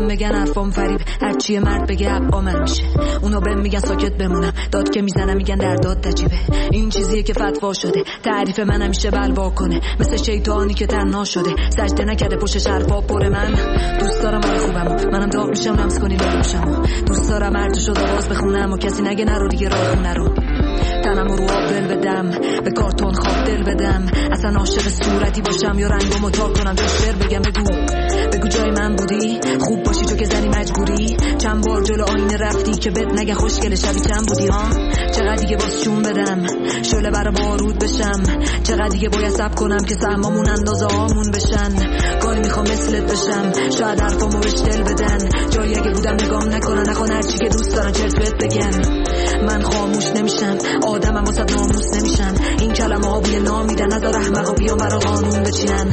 بهم بگن حرفام فریب، هرچی مرد بگه حقا من میشه. اونا بهم میگن ساکت بمونم، داد که میزنم میگن در داد نجیبه. این چیزیه که فتوا شده، تعریف من همیشه بلوا کنه، مثل شیطانی که تنها شده، سجده نکرده پشت حرفا پر. من دوست دارم حال خوبم، منم داغ میشم لمس کنی نروشم. دوست دارم هر شد آواز بخونم و کسی نگه نرو دیگه راه خونه رو. تنم رو آب دل بدم، به کارتون خواب دل بدم، اصلا عاشق صورتی باشم یا رنگمو تا کنم. تو شعر بگم بگو جای من بودی، خوب باشی تو که زنی مجبوری. چند بار جلو آینه رفتی که بد نگه خوشگل شبی چند بودی ها. چقدر دیگه باز چون بدم شعله برا بارود بشم، چقدر دیگه باید صبر کنم که سهمامون اندازه هامون بشن. گاهی میخوام مثلت بشم، شاید حرفامو بهش دل بدن، جایی اگه بودم نگام نکنن، نخوان هرچی که دوست دارن چرت بهت بگن. من خاموش نمیشم، آدمم واسه ناموس نمیشن، این کلمه ها بوی نام میدن، نذار احمقا بیان برا قانون بچینن.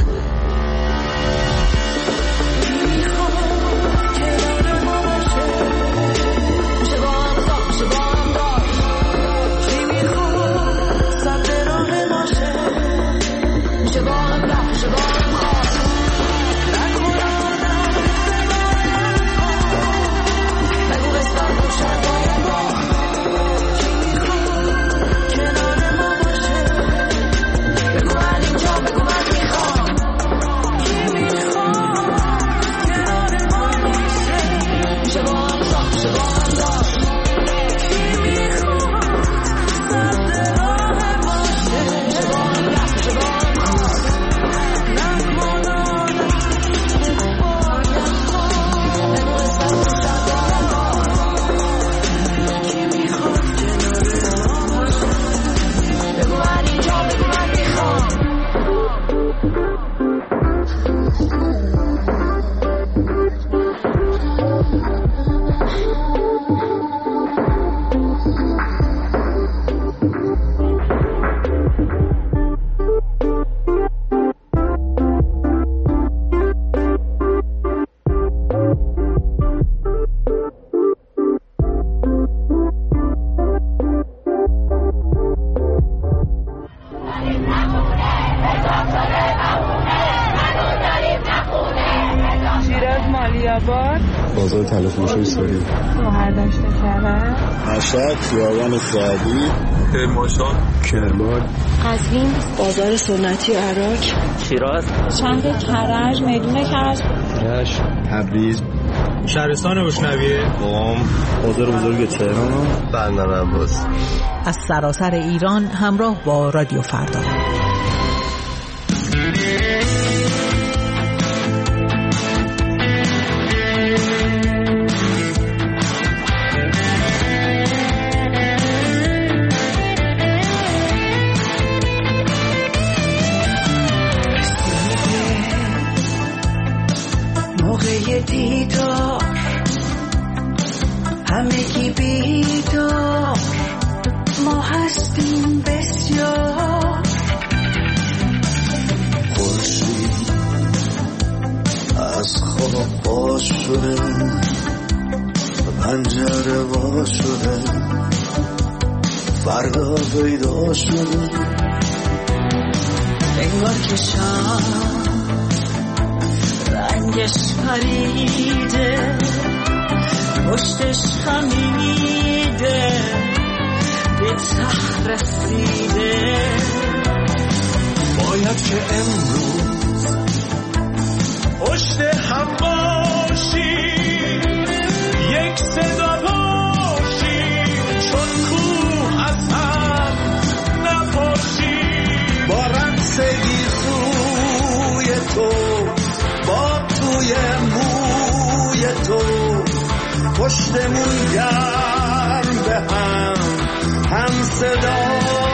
بازار تلفروشی ساری شوهر داشته کرده مشهد، خیابان سعدی، کرمان، قزوین، بازار سنتی عراق، شیراز، شهر کرج، میدون کرج، تبریز، شهرستان روشنویه، قم، بازار بزرگ تهران، بندر عباس. از سراسر ایران همراه با رادیو فردا. دیدار همگی بیدار، ما هستیم بسیار. خورشید از خواب باز شده، پنجره باز شده، فردا پیدا شده. انگار که شب رنگش پریده، پشتش خمیده، به ته رسیده. باید که امروز پشت هم باشیم، یک صدا باشیم، چون کوه از هم نباشیم. با رقص گیسوی تو، با توی موی تو، پشتمون گرم به هم صدا.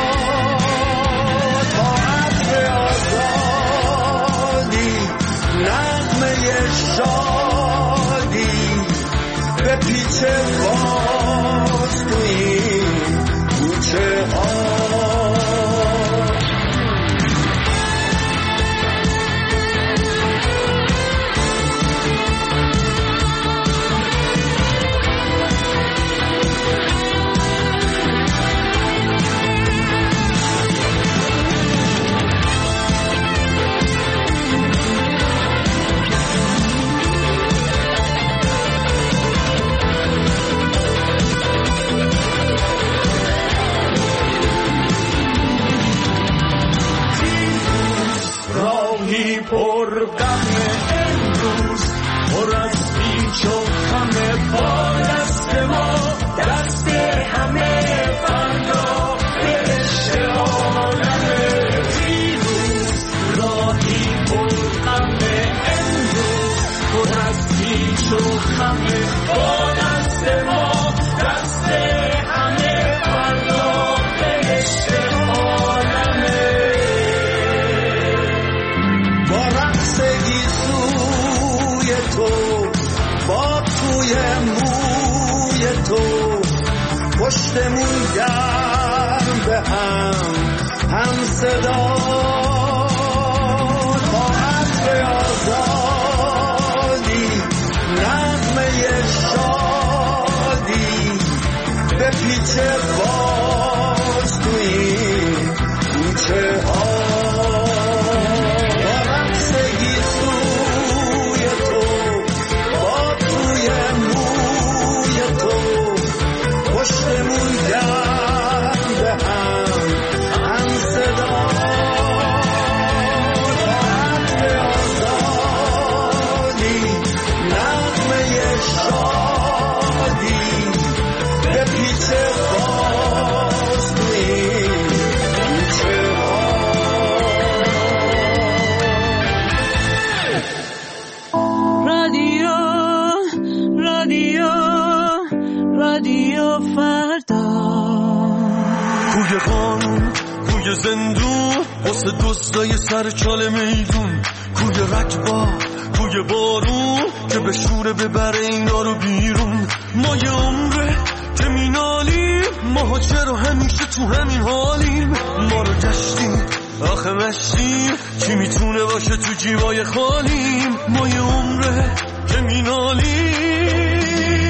تا عطر آزادی، نغمه شادی، به پیچ باز توی کوچه ها. چو همه با دست ما دست همه فردا بهشت عالمه دیروز راهی پرغمه امروز پر از پیچ و خمه با دست ما دست همه فردا بهشت عالمه با رقص گیسوی تو با توی موی تو پشتمون گرم به هم صدا با عطر آزادی نغمه شادی به پیچه باز تو این کوچه ها با رقص گیسوی تو با توی موی تو پشتمون گرم به هم صدا با عطر آزادی نغمه شادی به پیچه باز تو این کوچه ها رادیو فردا کوی قانون کوی زندون واسه دوستای سر چال میدون کوی رکبا کوی بارون که به شوره ببره اینا رو بیرون ما یه عمره که مینالیم ما چرا همیشه تو همین حالیم ما رو گشتیم آخه مشتیم کی میتونه باشه تو جیبای خالیم ما یه عمره که مینالیم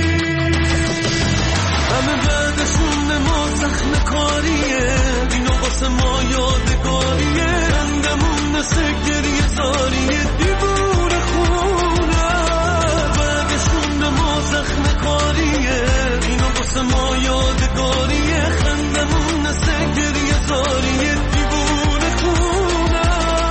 همه بعدشون ما زخم کاریه اینا واسه ما یادگاریه خندمون مثل گریه زاریه دیوونه خونه بعدشون ما زخم کاریه اینا واسه ما یادگاریه خندمون مثل گریه زاریه دیوونه خونه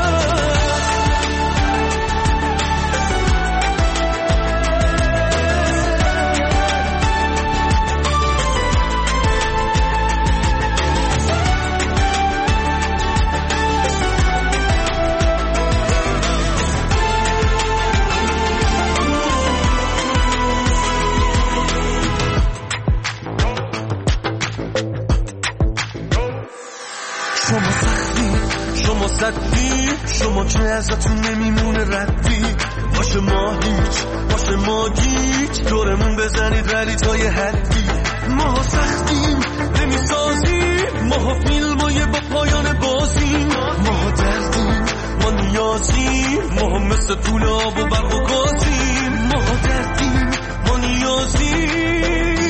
شما سختی شما صدی شما که ازتون نمیمونه ردی باشه ما هیچ باشه ما گیج دورمون بزنید ولی تا یه حدی ما سختیم نمیسازیم ما فیلمای با پایان بازیم ما دردیم ما نیازیم ما مثل طول آب و برق و گازیم ما دردیم ما نیازیم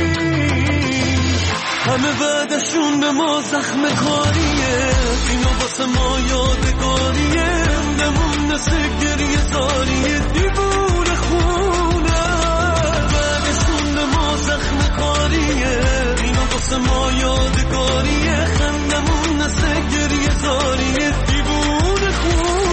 همه بعدشون به ما زخم کاریه اینا واسه ما یادگاریه خندمون مثل گریه زاریه دیوونه خونه بعدشون به ما زخم کاریه اینا واسه ما یادگاریه خندمون مثل گریه زاریه دیوونه خونه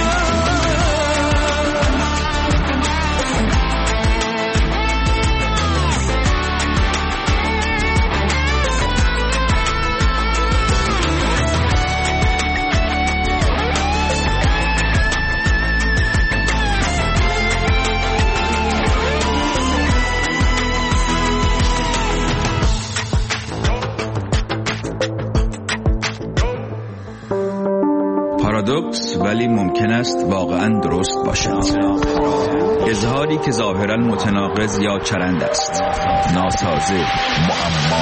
پارادوکس ولی ممکن است واقعا درست باشد. اظهاری که ظاهرا متناقض یا چرند است، ناسازه، معما.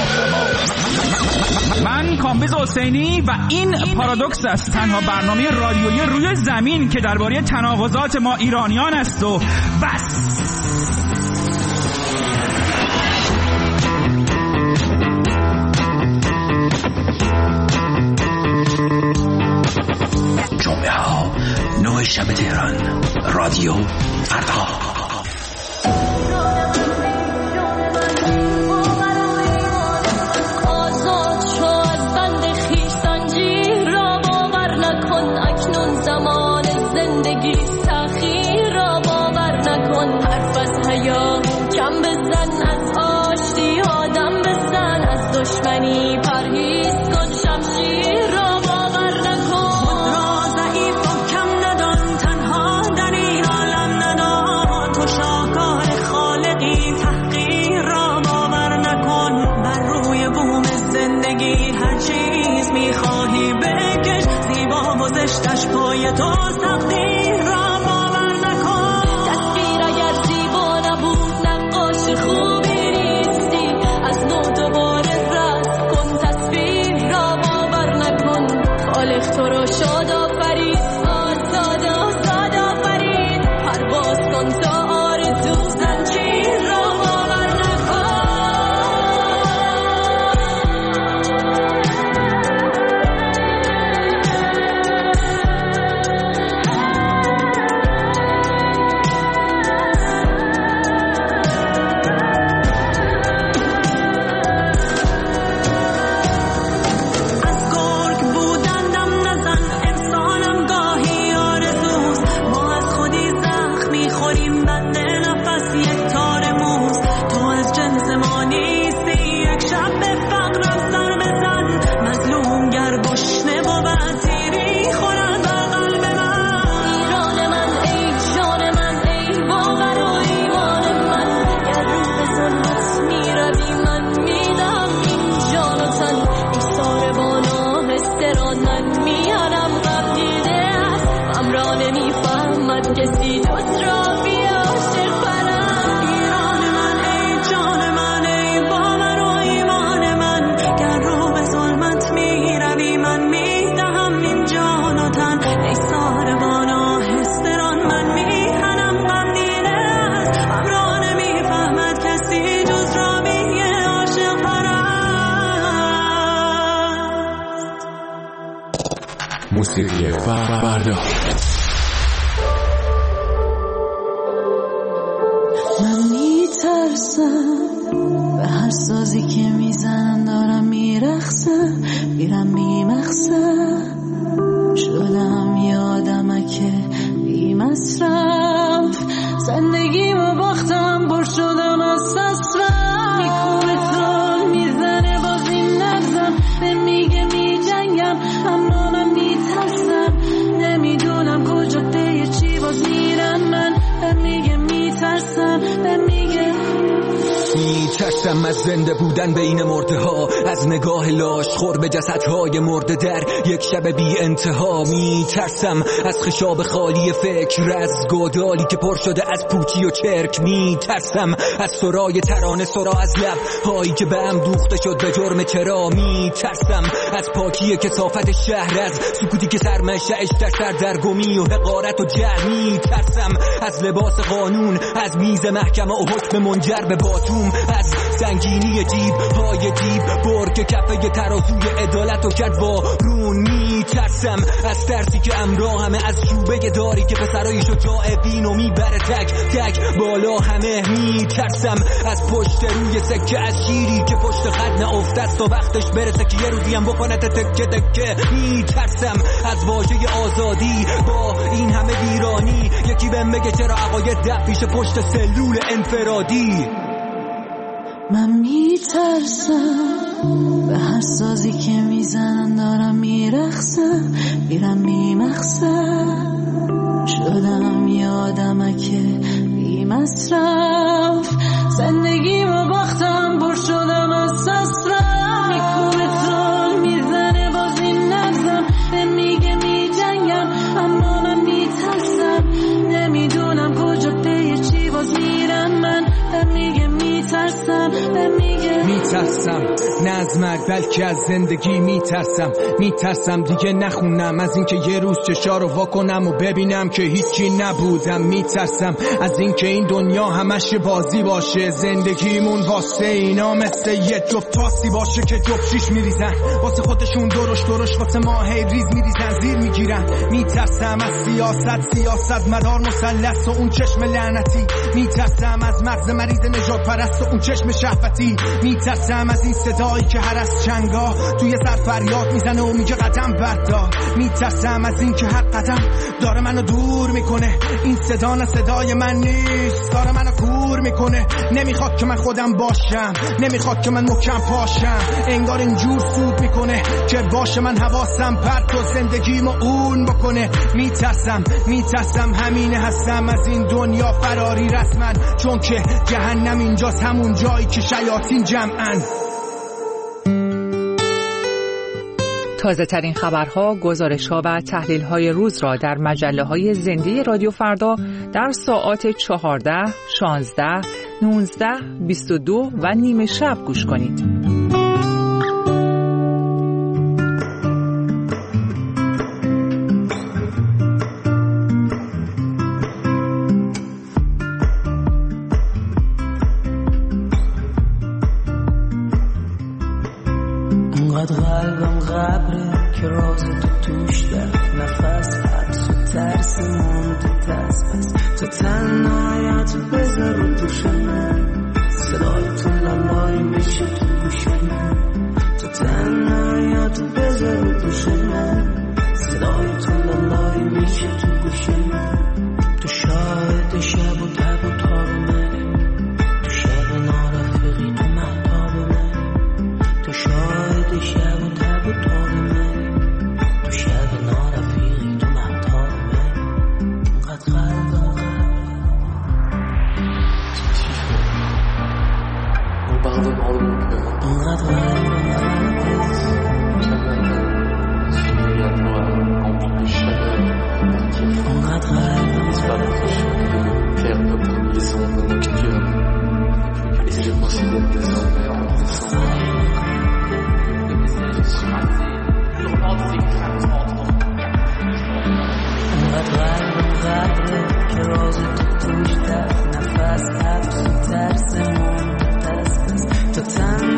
من کامبیز حسینی و این پارادوکس است، تنها برنامه رادیویی روی زمین که درباره تناقضات ما ایرانیان است و بس. جمعه ها 9 شب تهران، رادیو فردا. آزاد شو از بند خویش، زنجیر را باور نکن، اکنون زمان زندگی تأخیر را باور نکن، حرف از حیات موسیقی فردا. من میترسم به هر سازی که میزنن دارم میرقصم، میرم بیمقصد شدم یه آدمکه بی‌مصرف، زندگیمو باختم بر شدم از تصرف، میکوبه تون میزنه باز این نبزم، به میگه میجنگم اما من میترسم، نمیدونم کجا به چی باز میرم من، به میگه میترسم، به میگه میترسم از زنده بودن بین مرده ها، از نگاه لاش خور به جسدهای مرده در یک شب بی انتها. میترسم از خشاب خالی فکر، از گودالی که پر شده از پوچی و چرک. میترسم از سرای ترانه، سرا از لب هایی که به هم دوخته شد به جرم چرا. میترسم از پاکی کثافت شهر، از سکوتی که سرمنشأش در سردرگمی و حقارت و جهل. میترسم از لباس قانون، از میز محکمه و حکم منجر به باتوم، از سنگینی جیب های جیب بر که کفه ترازوی عدالت و کرد وارون. میترسم از ترسی که امرا همه، از چوبه داری که پسرایشو جای وینو میبره تک تک بالا همه. میترسم از پشت روی سکه، از شیری که پشت خط نافته است تا وقتش برسه که یه روزی هم بکنه تکه تکه. میترسم از واژه آزادی با این همه ویرانی، یکی بهم بگه چرا عقاید دفع میشه پشت سلول انفرادی. من میترسم به هر سازی که میزنن دارم میرقصم، میرم بیمقصد شدم یه آدمکه بی‌مصرف، زندگیمو باختم بر شدم از تصرف، میکوبه تون میزنه باز این نبزم، به میگه میجنگم اما من میترسم، نمیدونم کجا به چی باز میرم من، به میگه میترسم، به میگه میترسم نه از مرگ بلکه از زندگی. میترسم دیگه نخونم از اینکه یه روز چشارو واکنم و ببینم که هیچی نبودم. میترسم از اینکه این دنیا همش بازی باشه، زندگیمون واسه اینا مثل یه جفت تاسی باشه که جفت شیش میریزن واسه خودشون، درش واسه ما هی ریز میریزن زیر میگیرن. میترسم از سیاست مدار مثلث و اون چشم لعنتی. میترسم از مغز مریض نجات پرست و اون چشم شهوتی. میترسم از این صدایی که هر از چنگا توی سر فریاد میزنه و میگه قدم بردار. میترسم از این که هر قدم داره منو دور میکنه، این صدا نه صدای من نیست، داره منو کور میکنه. نمیخواد که من خودم باشم، نمیخواد که من محکم پاشم، انگار اینجور سود میکنه که باشه من حواسم پرت و زندگیمو اون بکنه. میترسم همینه هستم از این دنیا فراری رسما، چون که جهنم اینجاست، همون جایی که شیاطین جمعن. تازه ترین خبرها، گزارش‌ها و تحلیل‌های روز را در مجله‌های زنده رادیو فردا در ساعات 14, 16, 19, 22 و نیمه شب گوش کنید. قلبم قبره که راز تو توش در نفس حبس و ترس مونده دست، تو تنهایت بذار رو دوشم، صدای تو لالای میشه تو گوشم، تو تنهایت بذار رو دوشم، صدای تو لالای میشه تو گوشم. تو شاهد شب و تب و تاب منی، تو شب نارفقی تو محتاب منی، تو شاهد شب و تب و تاب منی، تو شب نارفقی تو محتاب منی. اینقدر قلبم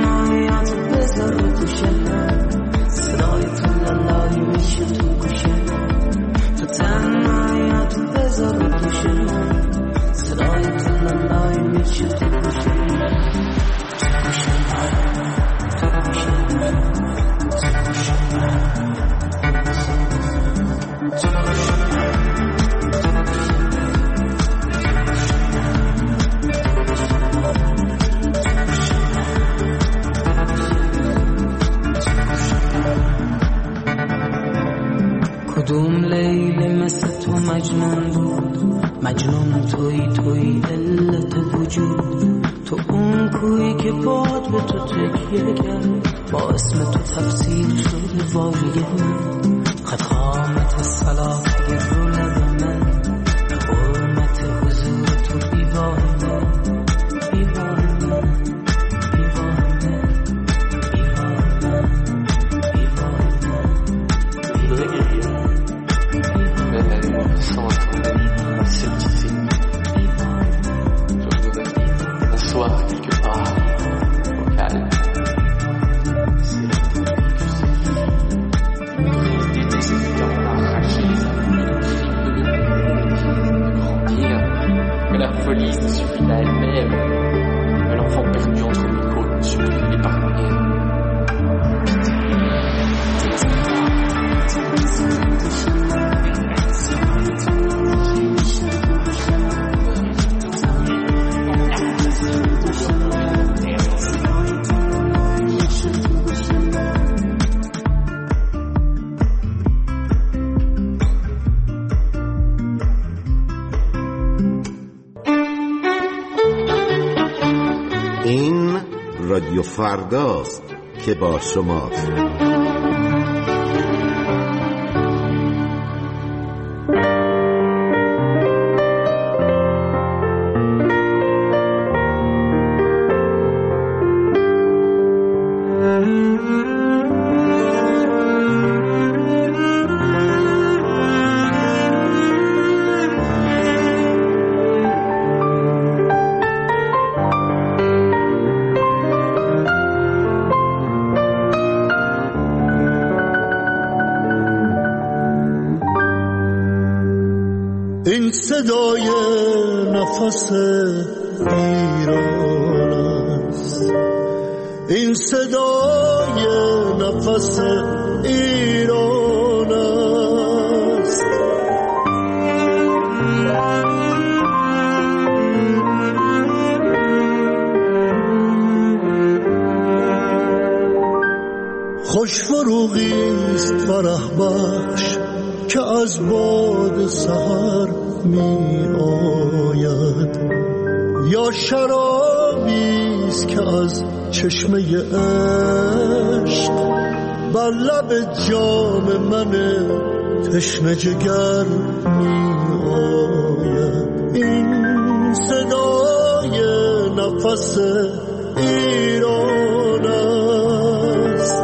صدای تو لالای میشه تو گوشه. تو اون کویی که باد به تو تکیه کرد، با اسم تو تفسیر شده واژه من، خط خامت صلاح اگر رو لب من، حرمت حضور تو بیوار من، بیوار من، بیوار من، بیوار من، بیوار من، soir quelque part au calme. Mais la folie se suffit à elle-même. L'enfant perdu entre mes côtes ne supplie l'épargner. این رادیو فرداست که با شماست. این صدای نفس ایران است، این صدای نفس ایران است. خوش فروغی است فرح بخش که از باد سحر می آید، یا شرابی است که از چشمه عشق بر لب جام من تشنه جگر می آید. این صدای نفس ایران است.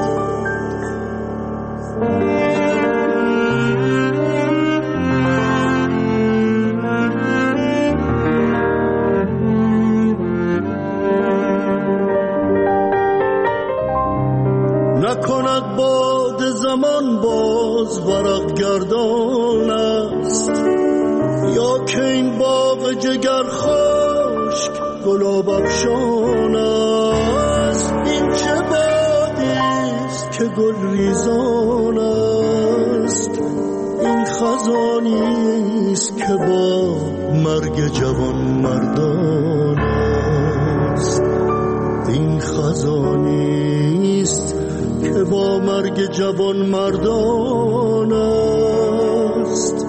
نکند باد زمان باز ورق گردان است، یا که این باغ جگر خشک گلاب افشان است. این چه بادی است که گل ریزان است، این خزانی است که با مرگ جوان مردان است. این خزانی است که با مرگ جوان مردان است.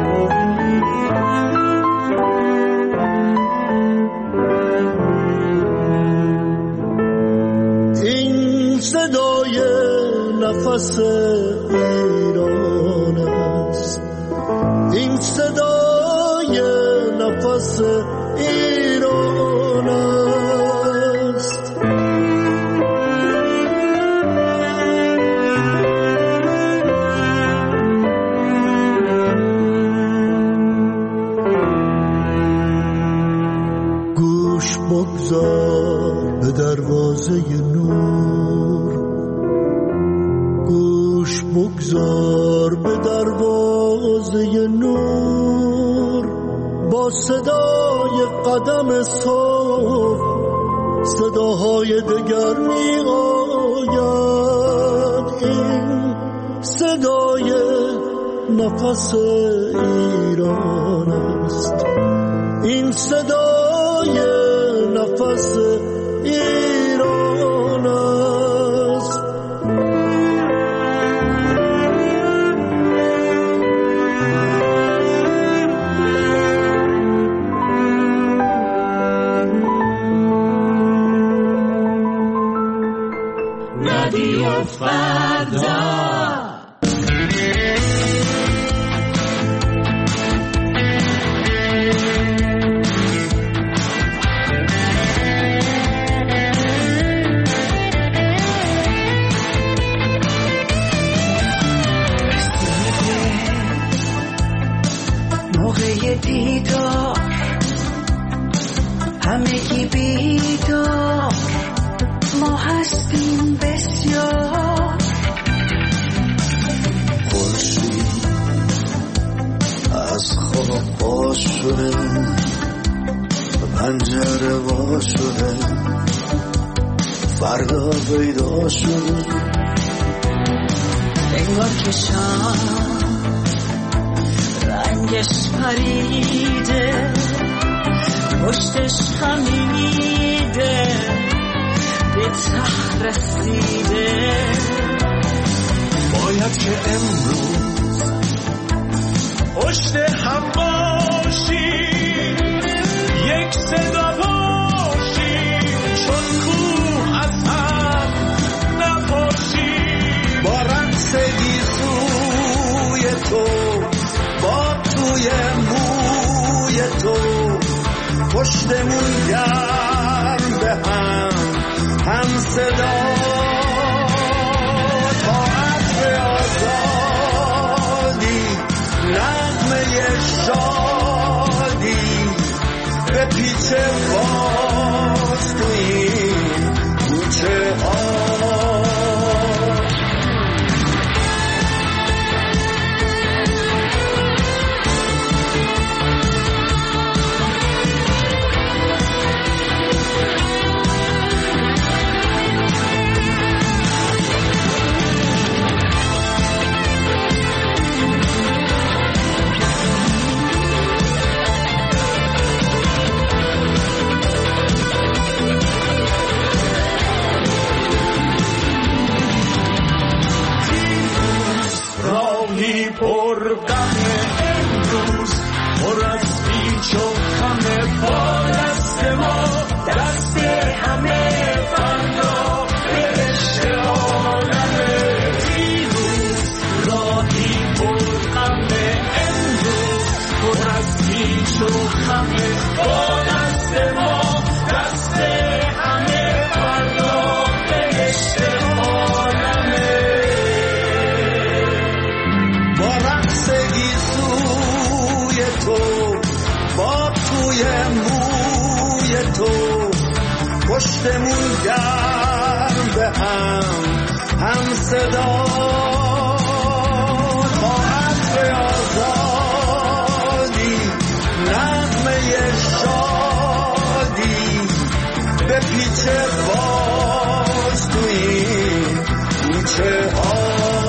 این صدای نفس ایران است، این صدای نفس ایران است. گوش بگذار به دروازه نور، گوش بگذار به دروازه نور. با صدای قدم صبح صداهای دگر می آید. این صدای نفس ایران است، این صدای نفس ایران است. رادیو فردا. موقع دیدار همگی بیدار، ما هستیم بسیار. خورشید از خواب باز شده، پنجره وا شده، فردا پیدا شده. انگار که شام رنگش پریده، پشتش خمیده، به ته رسیده. باید که امروز پشت هم باشیم، یک صدا باشیم، چون کوه از هم نپاشیم. با رقص گیسوی تو، با توی موی تو، پشتمون گرم به هم صدا. طاعت به آزادی، نغمه شادی، به پیچ باز تو این کوچه ها. پر غم امروز، پر از پیچ و خم، با دست ما دست همه، فردا بهشت عالمه. دیروز راهی پر غم امروز، پر از پیچ و خم، با دست ما دست همه، فردا بهشت عالمه. با توی موی تو، پشتمون گرم به هم صدا. طاعت به آزادی، نغمه شادی، به پیچ باز تو این کوچه ها.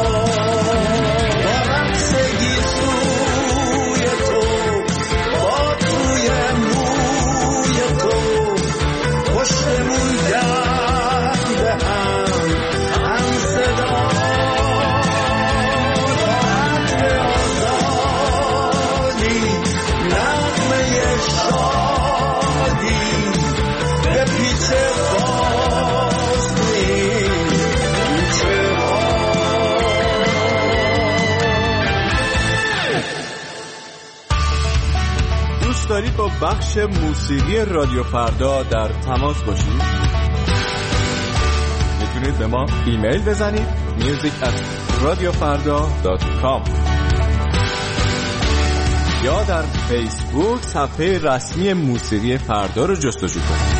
دارید با بخش موسیقی رادیو فردا در تماس باشید؟ میتونید به ما ایمیل بزنید music@radiofarda.com یا در فیسبوک صفحه رسمی موسیقی فردا رو جستجو کنید.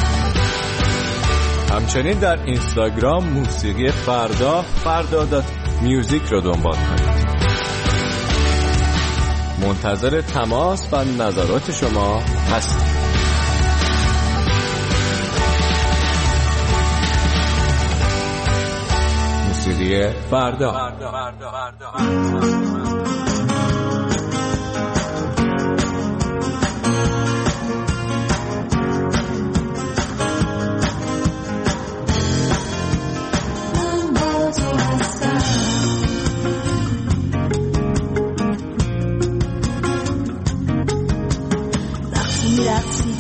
همچنین در اینستاگرام موسیقی فردا.music رو دنبال کنید. منتظر تماس و نظرات شما هستیم. موسیقی فردا.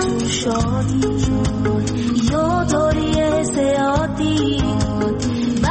شادی یا داری زیادی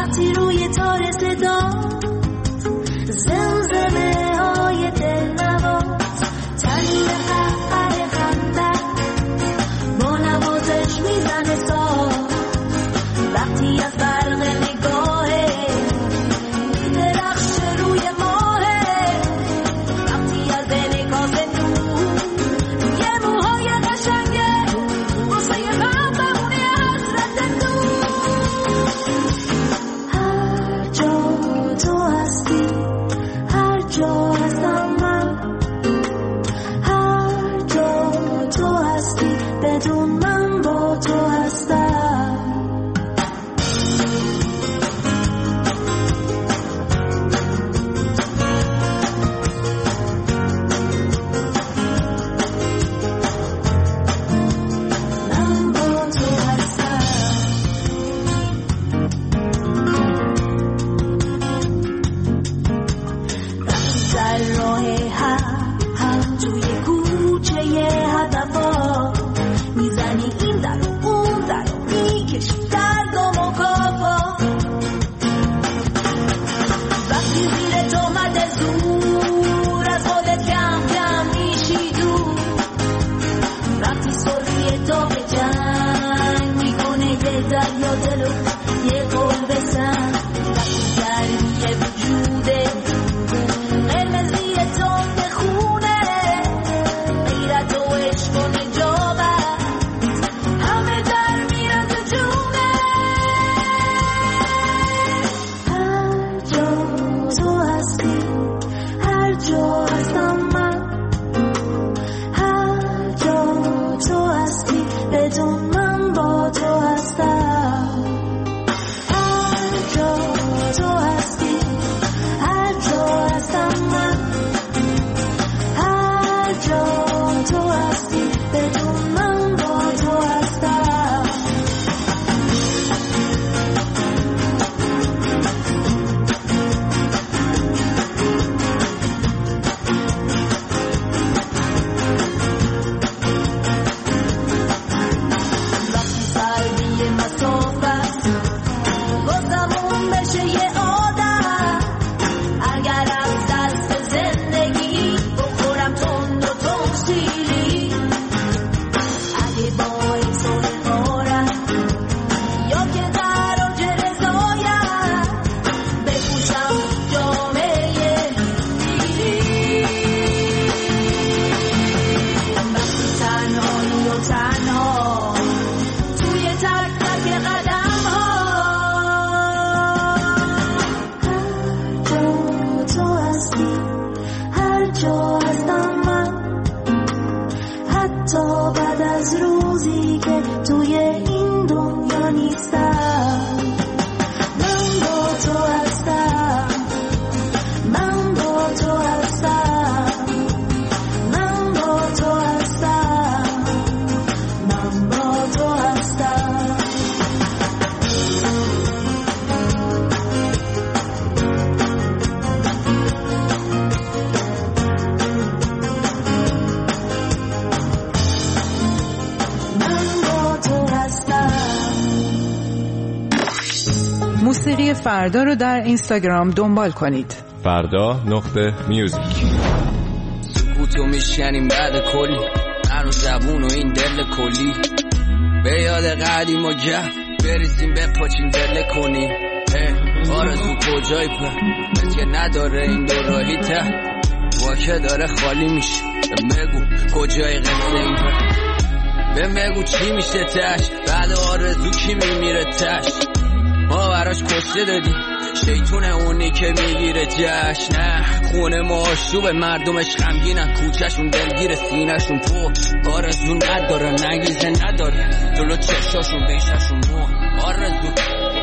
موسیقی فردا رو در اینستاگرام دنبال کنید. فردا.music. سکوتو میشکنیم بعد کلی من و زبون و این دل کلی به یاد قدیم و گف بریزیم بپاچیم دل کنیم. آرزو کجایی پر مثل که نداره این دو راهی ته واکه داره خالی میشه. بگو کجای قصه این پر بگو چی میشه تش بعد آرزو کی میمیره تش. ما براش کشته دادیم شیطونه اونی که میگیره جشن. نه خونه ما آشوب مردمش غمگینن کوچهشون دلگیر سینهشون پر آرزو نداره نگیزه نداره جلو چشاشون بیششون مون آرزو.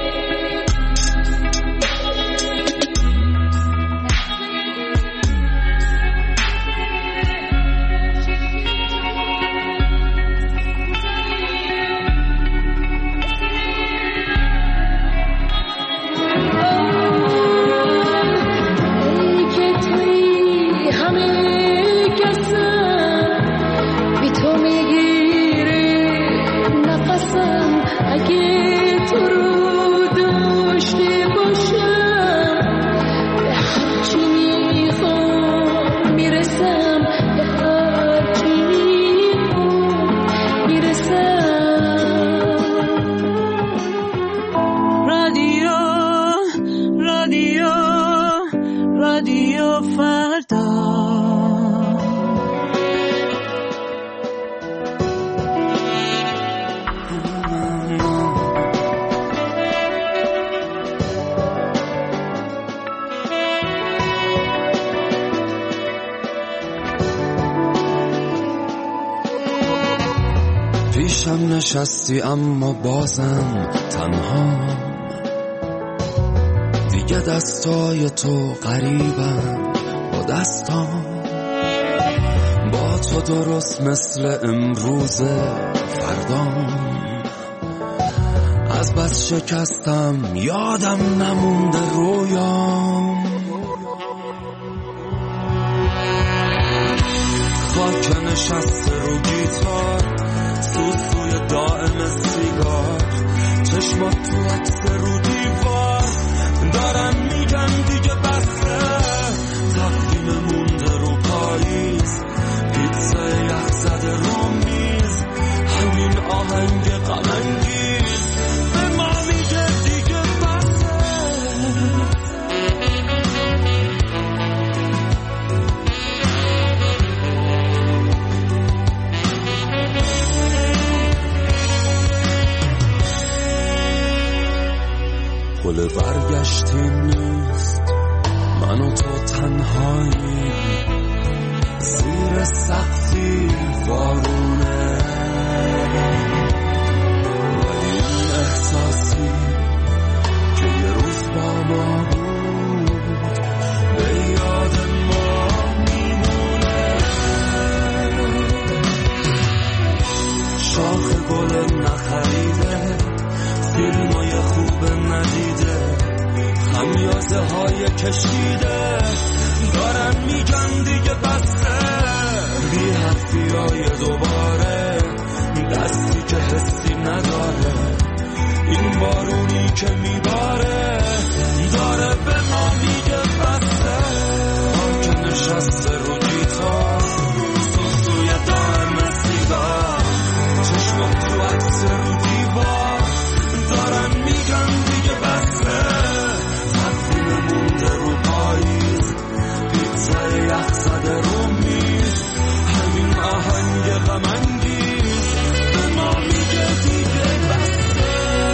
پیشم نشستی اما بازم تنها دیگه دستای تو قریبم با دستام با تو درست مثل امروز فردام از بس شکستم یادم نمونده رویام خاک نشسته رو گیتار سوسوی دائم سیگار چشمات تو عکس رو دیوار دارن میگن دیگه بسته تقویم مونده رو پاییز پیتزا یخ زده رو میز همین آهنگ غم انگیز به ما میگه دیگه بسته. پل برگشتی نیست من و تو تنهایی زیر سقفی بارونه ولی این احساسی که یه روز با ما بود به یاد ما میمونه. شاخ گل نخریده فیلمای خوب ندیده خمیازه های کشیده دارن میگن دیگه بسته بی حرفی دوباره دستی که حسی نداره این بارونی که میباره داره به ما میگه بسته. هم که نشسته رو گیتار سوسوی دائم سیگار چشمات تو عکس رو دیوار دارن میگن دیگه بسته تقویم مونده رو پاییز پیتزا یخ زده رو میز همین آهنگ غم انگیز به ما میگه دیگه بسته.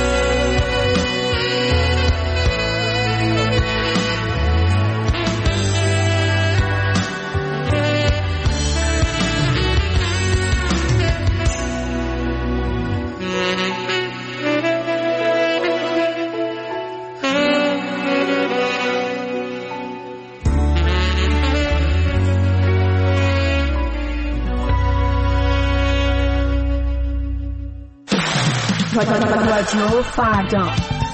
رادیو فردا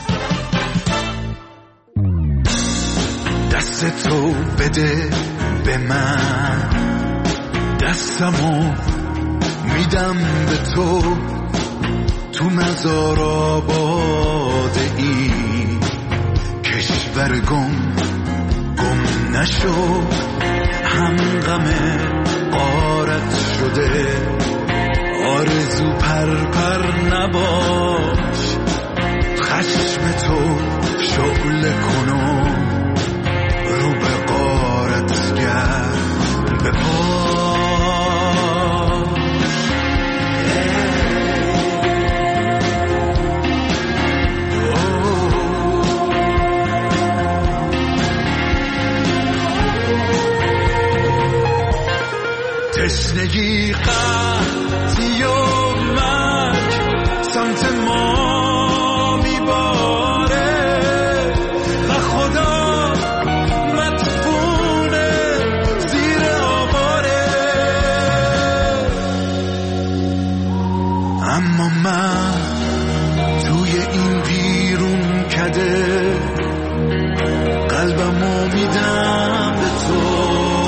دست تو بده به من دستمو میدم به تو مزار آباده ای کشور گم نشو، هم غم غارت شده، آرزو پر نباش، خشم تو شعله کنو رو به غارت گرد به پا. تشنگی قحطی و مرگ سمت ما میباره و خدا مدفونه زیر آواره، اما من توی این ویرون کده قلبمو میدم به تو،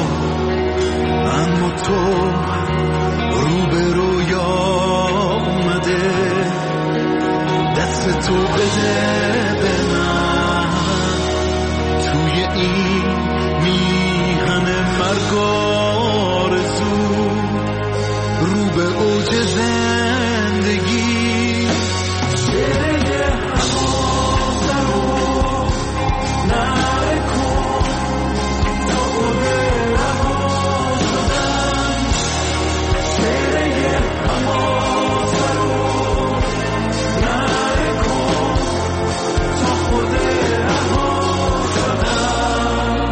اما تو رو به روی آمده، دست تو بده به من توی این میهن مرگ آرزو، رو به اوج زندگی. شعله حواسه رو نکن تا خود رها شدن، شعله حواسه رو نکن تا خود رها شدن.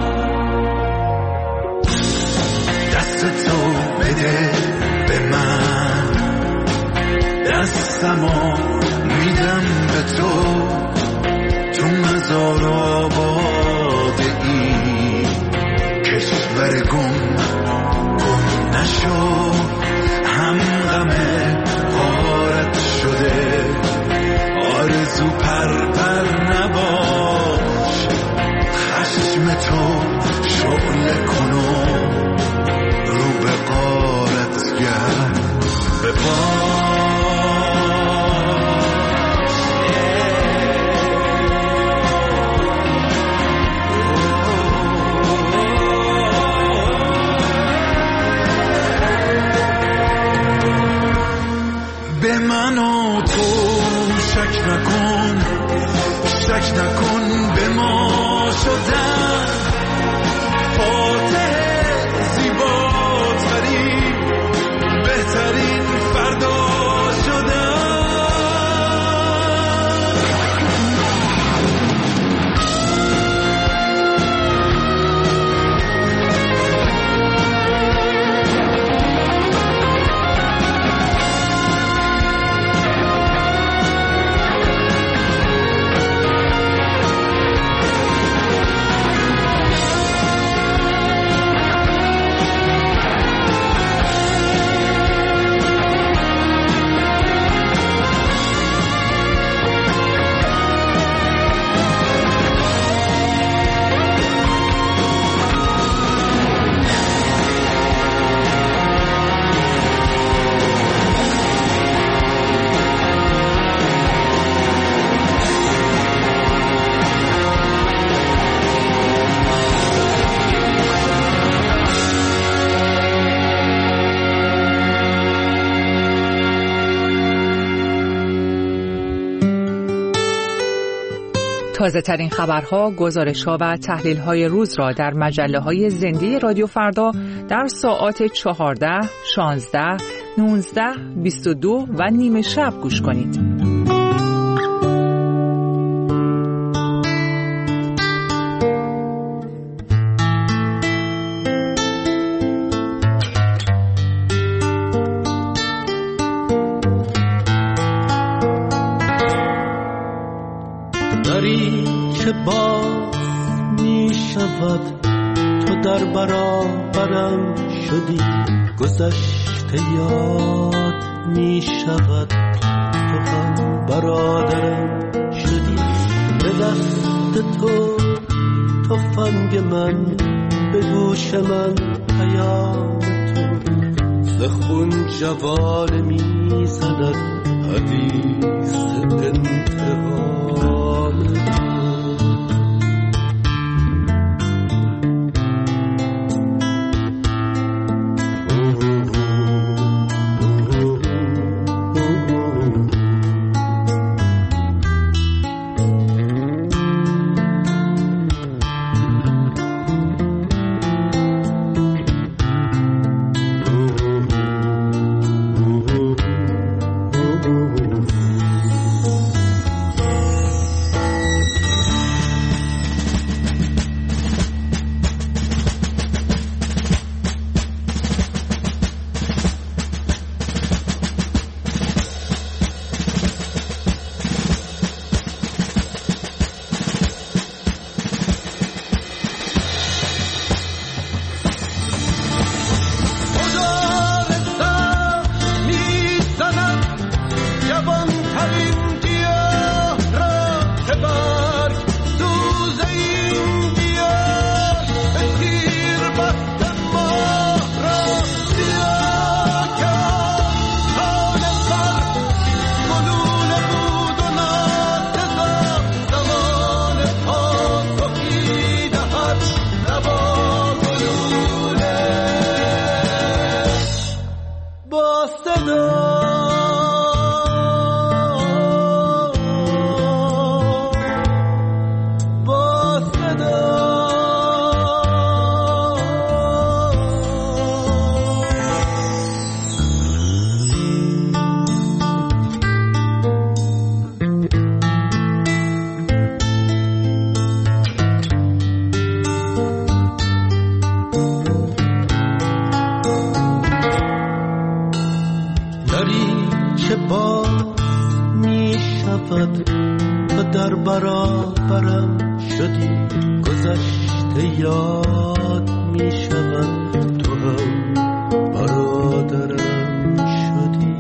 دست تو بده به من، دستمو میدم به تو، تو مزار آباد این کشور گم نشو، هم غم غارت شده، آرزو پر نباش، خشم تو شعله کنو رو به غارت گرد به پا. به من و تو شک نکن به ما شدن، فاتح زیباترین بهترین فردا شدن. تازه ترین خبرها، گزارش‌ها و تحلیل‌های روز را در مجله‌های زنده رادیو فردا در ساعات 14، 16، 19، 22 و نیمه شب گوش کنید. که باز می شود تو در برابرم شدی، گذشته یاد می شود تو هم برادرم شدی، به دست تو تفنگ من، به گوش من پیام تو، ز خون جوانه می زند حدیث انتقام. شود تو در برابرم شدی گذشته یاد می شود تو هم برادرم شدی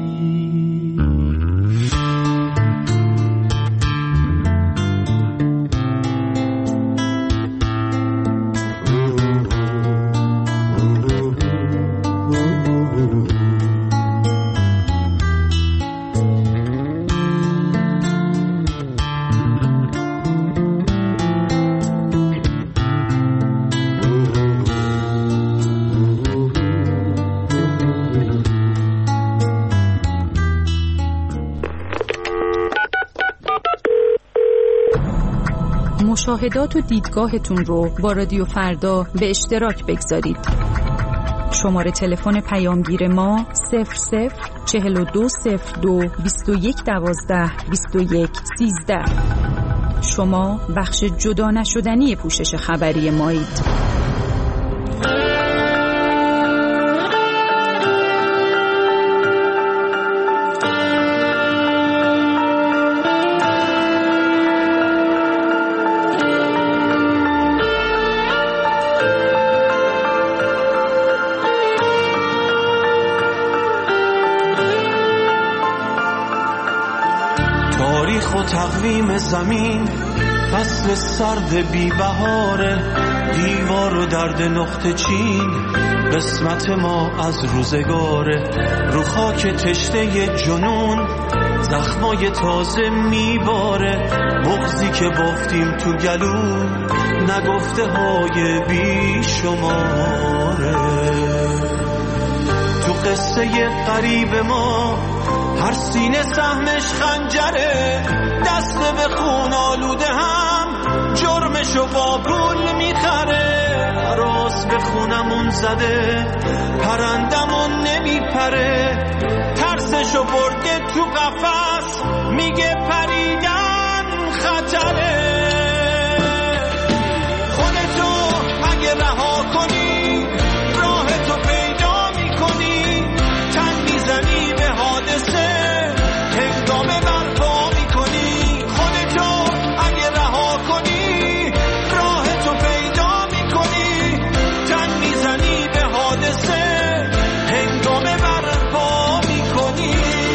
مشاهدات و دیدگاهتون رو با رادیو فردا به اشتراک بگذارید. شماره تلفن پیامگیر ما 00420221122113. شما بخش جدا نشدنی پوشش خبری مایید. تقویم زمین فصل سرد بی بهاره دیوار و درد نقطه چین قسمت ما از روزگاره رو خاک تشته جنون زخمای تازه میباره بغضی که بافتیم تو گلو نگفته های بی شماره تو قصه قریب ما هر سینه سهمش خنجره دست به خون آلوده هم جرمشو با پول میخره راست به خونمون زده پرندمون نمیپره ترسشو برده تو قفس میگه پریدن خطره خودتو اگه رها کنی راهتو پیدا میکنی تن میزنی به حادثه هنگامه برپا میکنی خودتو اگه رها کنی راهتو پیدا میکنی تن میزنی به حادثه هنگامه برپا میکنی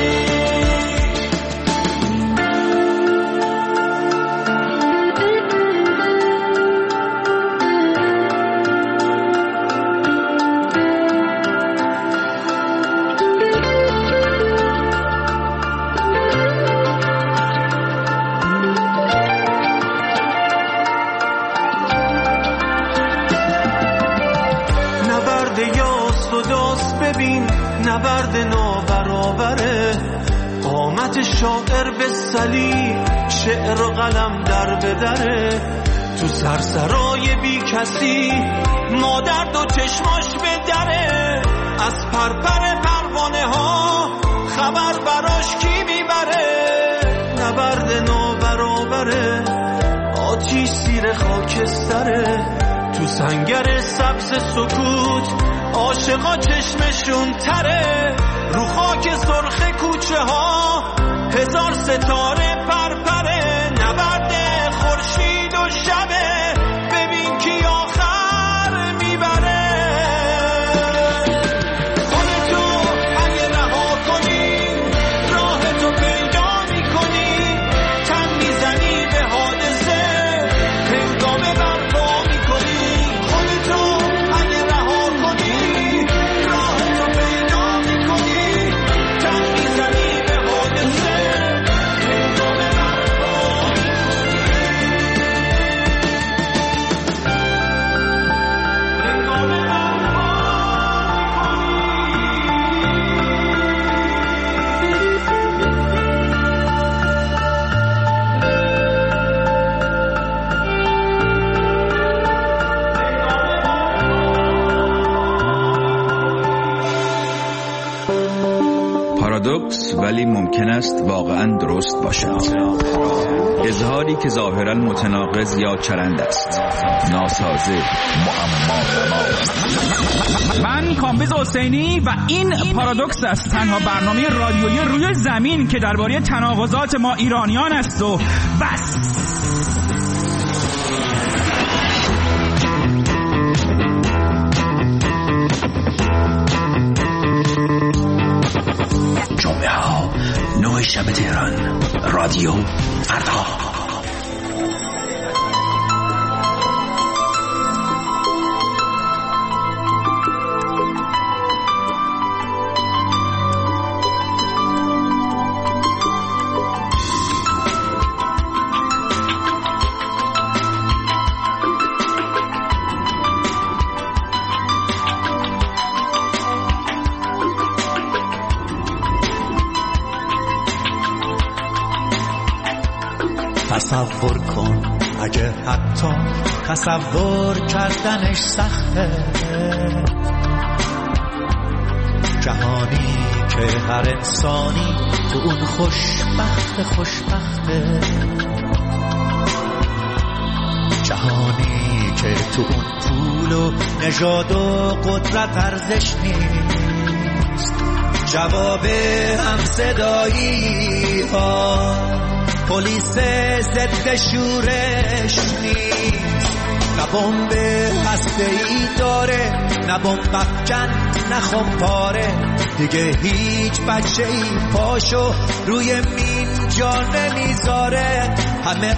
نبرد نابرابره قامت شاعر به صلیب شعر و قلم در بدره تو سرسرای بی کسی مادر دو چشماش به دره از پرپر پروانه ها خبر براش کی میبره نبرد نابرابره آتیش زیر خاکستره تو سنگر سبز سکوت عاشقا چشمشون تره رو خاک سرخ کوچه ها هزار ستاره پرپره نبرد خورشید و شبه ببین کی آخر میبره خودتو اگه رها کنی راهتو پیدا میکنی تن میزنی به حادثه هنگامه برپا میکنی خودتو اگه رها کنی راهتو پیدا میکنی تن میزنی به حادثه هنگامه پارادوکس ولی ممکن است واقعا درست باشد. اظهاری که ظاهرا متناقض یا چرند است، ناسازه، معما. من کامبیز حسینی و این پارادوکس است، تنها برنامه رادیویی روی زمین که درباره تناقضات ما ایرانیان است و بس. جمعه ها 9 شب تهران، رادیو فردا. تصور کن اگه حتی تصور کردنش سخته، جهانی که هر انسانی تو اون خوشبخته، جهانی که تو اون پول و نژاد و قدرت ارزش نیست، جواب همصدایی ها پلیس ضد شورش نیست، نه بمب هسته‌ای داره، نه بمب افکن، نه خمپاره، دیگه هیچ بچه‌ای پاشو روی مین جا نمیذاره، همه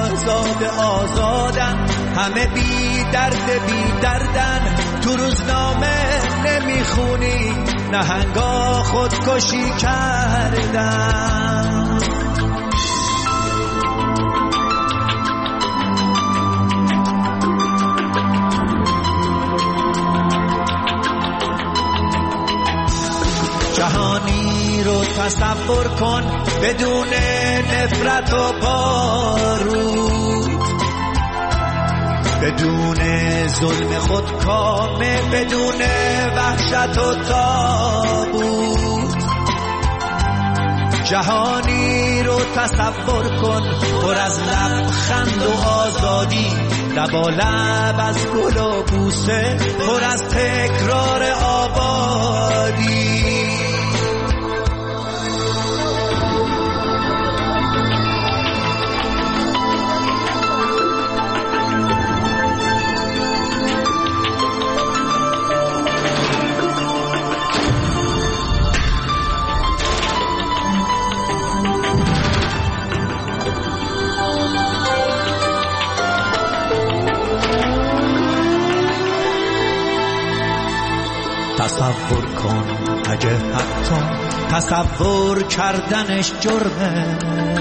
آزادن، همه بی دردن، تو روزنامه نمیخونی نهنگا خودکشی کردن. جهانی رو تصور کن بدون نفرت و بارود، بدون ظلم خودکامه، بدون وحشت و تابوت. جهانی رو تصور کن پر از لبخند و آزادی، لبالب از گل و بوسه، پر از تکرار آبادی. تصور کن اگه حتی تصور کردنش جرمه،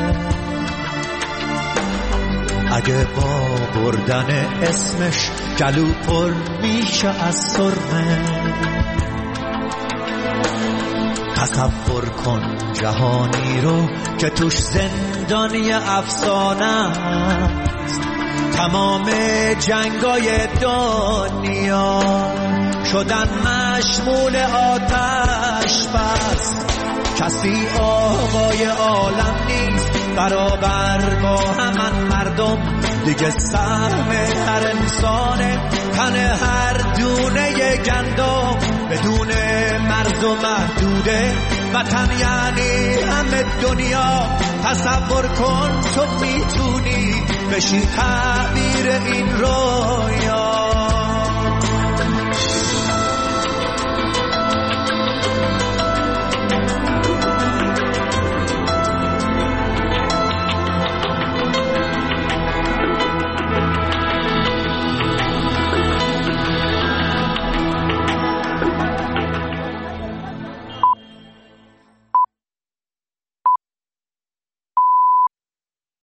اگه با بردن اسمش گلو پر میشه از سرمه. تصور کن جهانی رو که توش زندانی افسانه است، تمام جنگای دنیا شدن مشمول آتش بس، کسی آقای عالم نیست برابر با همان مردم، دیگه سهم هر انسانه تن هر دونه گندم، بدون مرز و محدوده وطن یعنی همه دنیا. تصور کن تو میتونی بشی تعبیر این رویا.